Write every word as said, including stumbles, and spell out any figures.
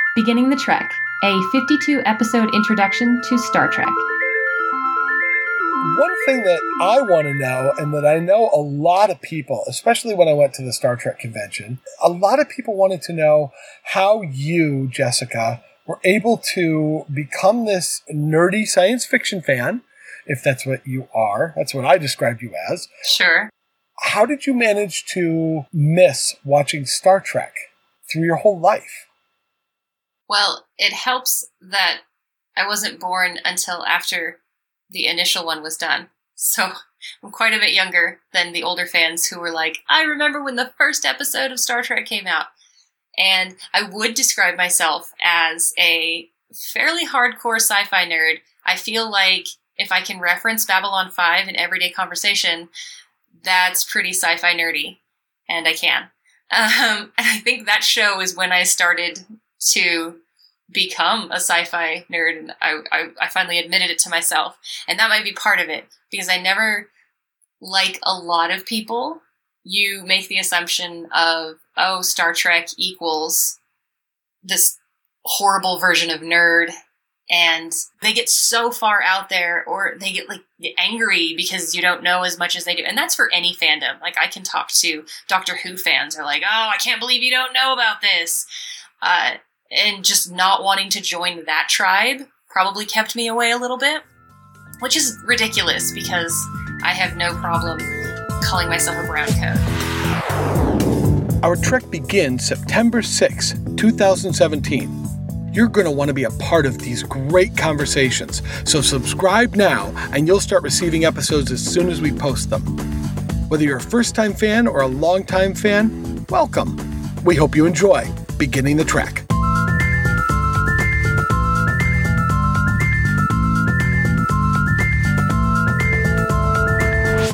Beginning the Trek, a fifty-two episode introduction to Star Trek. One thing that I want to know, and that I know a lot of people, especially when I went to the Star Trek convention, a lot of people wanted to know how you, Jessica, were able to become this nerdy science fiction fan, if that's what you are. That's what I described you as. Sure. How did you manage to miss watching Star Trek through your whole life? Well, it helps that I wasn't born until after the initial one was done. So I'm quite a bit younger than the older fans who were like, I remember when the first episode of Star Trek came out. And I would describe myself as a fairly hardcore sci-fi nerd. I feel like if I can reference Babylon five in everyday conversation, that's pretty sci-fi nerdy. And I can. Um, and I think that show is when I started to become a sci-fi nerd, and I, I, I finally admitted it to myself. And that might be part of it, because I never, like a lot of people, you make the assumption of, oh, Star Trek equals this horrible version of nerd, and they get so far out there, or they get like angry because you don't know as much as they do. And that's for any fandom. Like, I can talk to Doctor Who fans who are like, oh, I can't believe you don't know about this. Uh, and just not wanting to join that tribe probably kept me away a little bit, which is ridiculous because I have no problem calling myself a brown coat. Our trek begins September sixth, twenty seventeen. You're going to want to be a part of these great conversations, so subscribe now and you'll start receiving episodes as soon as we post them. Whether you're a first-time fan or a long-time fan, welcome. We hope you enjoy Beginning the Trek.